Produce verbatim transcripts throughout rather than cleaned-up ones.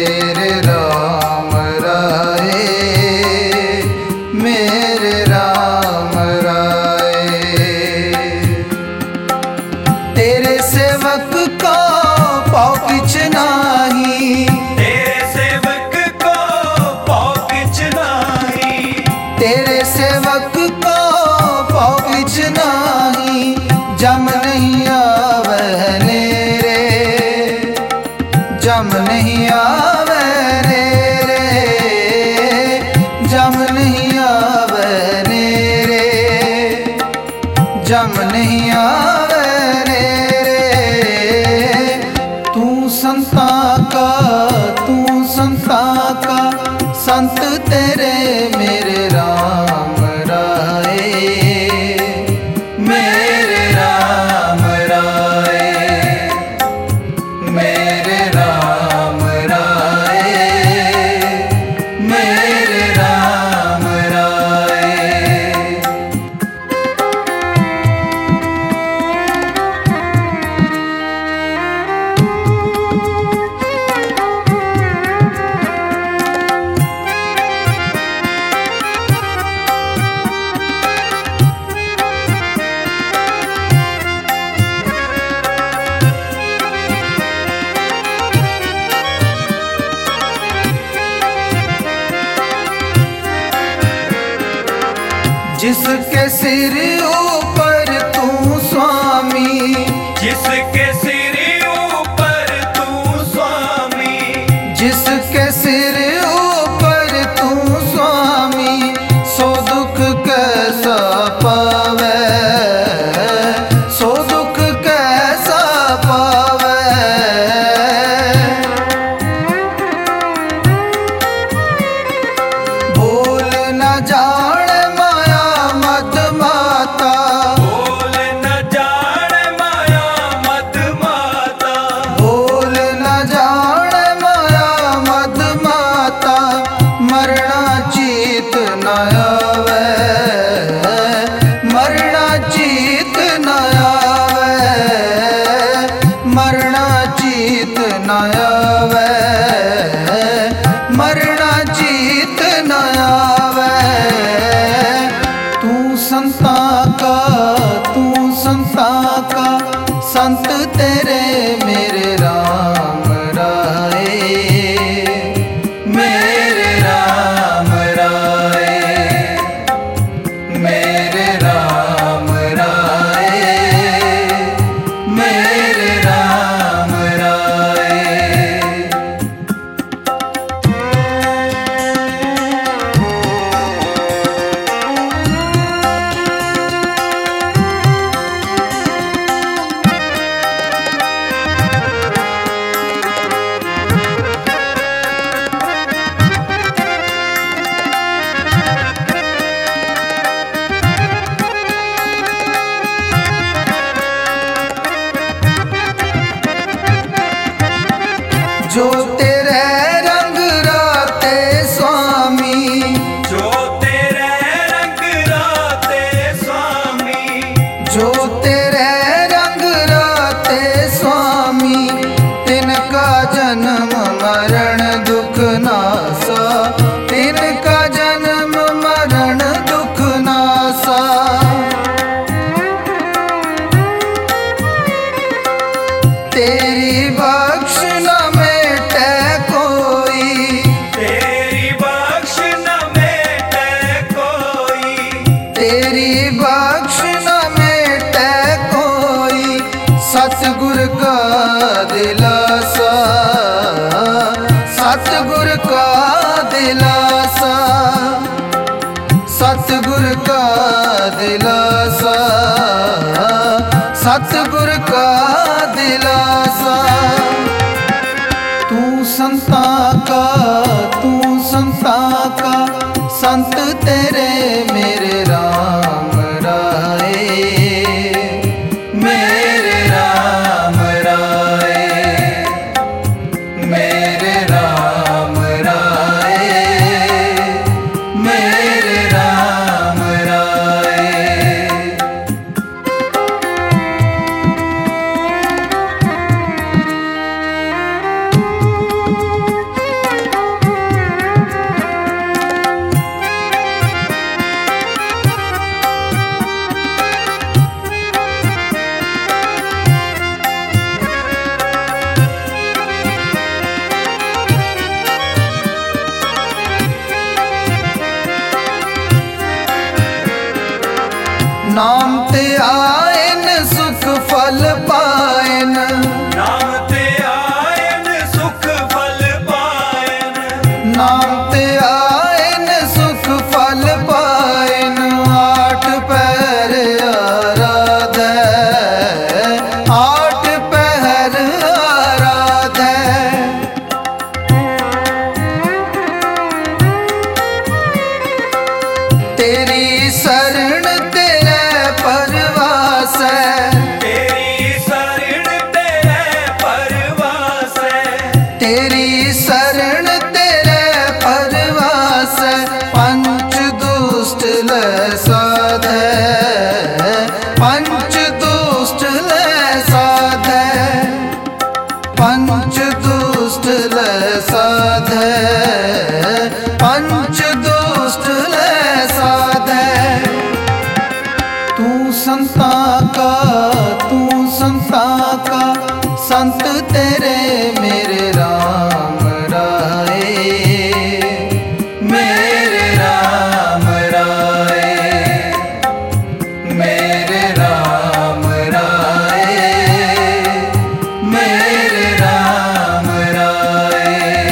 मेरे राम राय, मेरे राम राय। तेरे सेवक को पाँव किछ नाही, तेरे सेवक को पाँव किछ नाही, तेरे सेवक को पाँव किछ नाही। जम नहीं आवे नेरे, जम नहीं आवे नेरे, जम नहीं आवे नेरे, जम नहीं आवे नेरे। तू संता का, तू संता का संत तेरे मेरे राम राय, मेरे राम राय, मेरे राम राय, मेरे राम राय। जिसके सिर ऊपर तू स्वामी, जिसके सिर ऊपर तू स्वामी, जिसके सिर ऊपर तू स्वामी। सो दुख कैसा पावे, सो दुख कैसा पावे। भूल न जाने माया मद माता, भूल न जाने माया मद माता, भूल न जाने माया मद माता। मरना चीत न आवे, मरना चीत न आवे, मरना चीत न आवे, मरना चीत न आवे। तू संता का, तू संता का संत तेरे मेरे राम राय, मेरे राम राय, मेरे राम राय, मेरे राम राय। जो तेरे रंग राते स्वामी, जो तेरे रंग राते स्वामी, जो तेरे रंग राते स्वामी। तिनका जन्म मरण दुख नासा, तिनका जन्म मरण दुख नासा। तेरी बख्श न मेटे कोई, तेरी बख्श न मेटे कोई, तेरी बख्श न मेटे कोई। सतगुर का दिलासा, सतगुर का दिलासा, सतगुर का दिलासा, सतगुर का दिलासा। तू संता का, तू संता का संत तेरे मेरे राम राय, मेरे राम राय, मेरे राम राय, मेरे राम राय। नाम ते आयन सुख फल पायन, नाम ते आयन सुख फल पायन, नाम ते आयन सुख फल पायन। आठ पहर आराधै, आठ पहर आराधै। तेरी शरण तेरे परवास है, तेरी शरण तेरे परवास है, तेरी शरण तेरे परवास है। पंच दुष्ट ले साधै, पंच दुष्ट ले साधै, पंच दुष्ट ले साधै, पंच दुष्ट ले साधै। तू संता का, तू संता का संत तेरे मेरे राम राय, मेरे राम राय, मेरे राम राय, मेरे राम राय।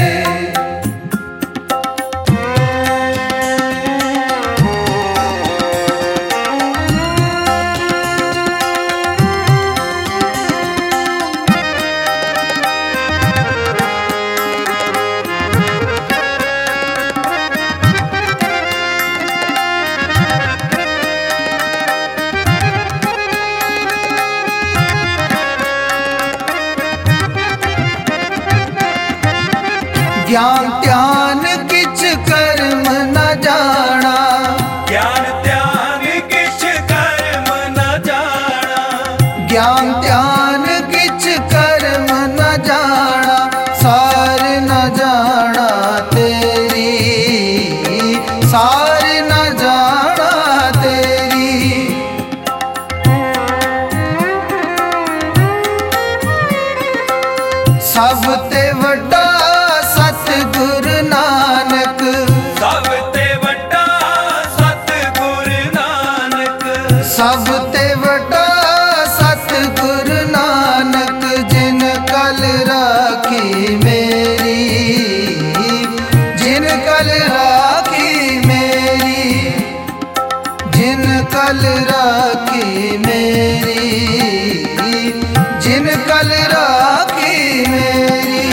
ज्ञान ध्यान किछ कर्म न जाना, ज्ञान ध्यान किछ कर्म न जाना, ज्ञान ध्यान किछ कर्म न जाना। सार न जाना तेरी, सार न जाना तेरी। सब ते वड्डा सतगुरु नानक, सब ते वड्डा सतगुरु नानक, सब ते वड्डा सतगुरु नानक। जिन कल राखी मेरी, जिन कल राखी मेरी, जिन कल राखी मेरी, जिन कल राखी मेरी।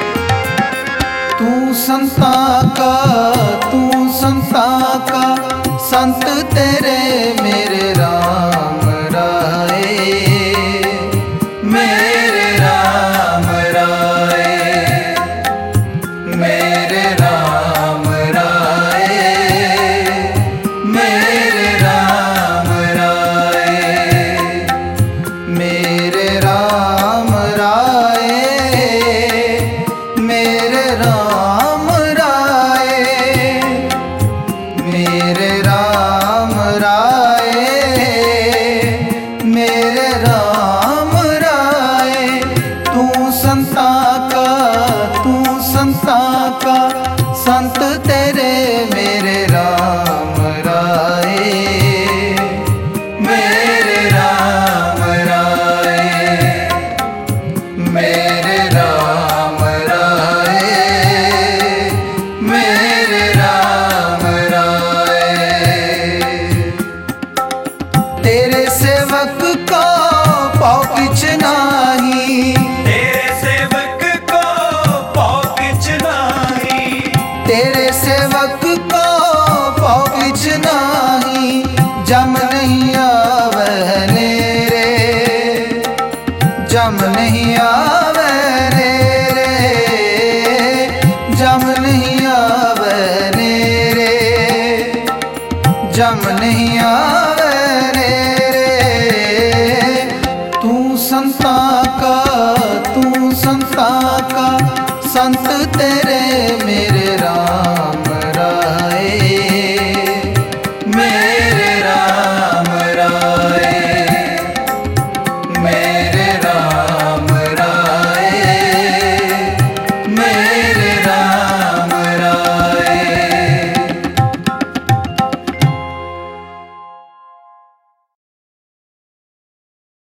तू संता का, तू संता का संत तेरे मेरे राम राय, मेरे राम राय, मेरे राम राय, मेरे राम राय, मेरे राम राय, मेरे राम राय, मेरे राम राय, मेरे राम राय। तू संता का, तू संता का संत तेरे मेरे राम राय, मेरे राम राय, मेरे राम राय, मेरे राम राय। तेरे सेवक को पाँव किछ नाही, तेरे सेवक को पाँव किछ नाही, तेरे सेवक को पाँव किछ नाही। जम नहीं आवे नेरे, जम नहीं आवे नेरे, जम नहीं आवे नेरे, जम नहीं आवे नेरे। तू संता का, तू संता का संत तेरे मेरे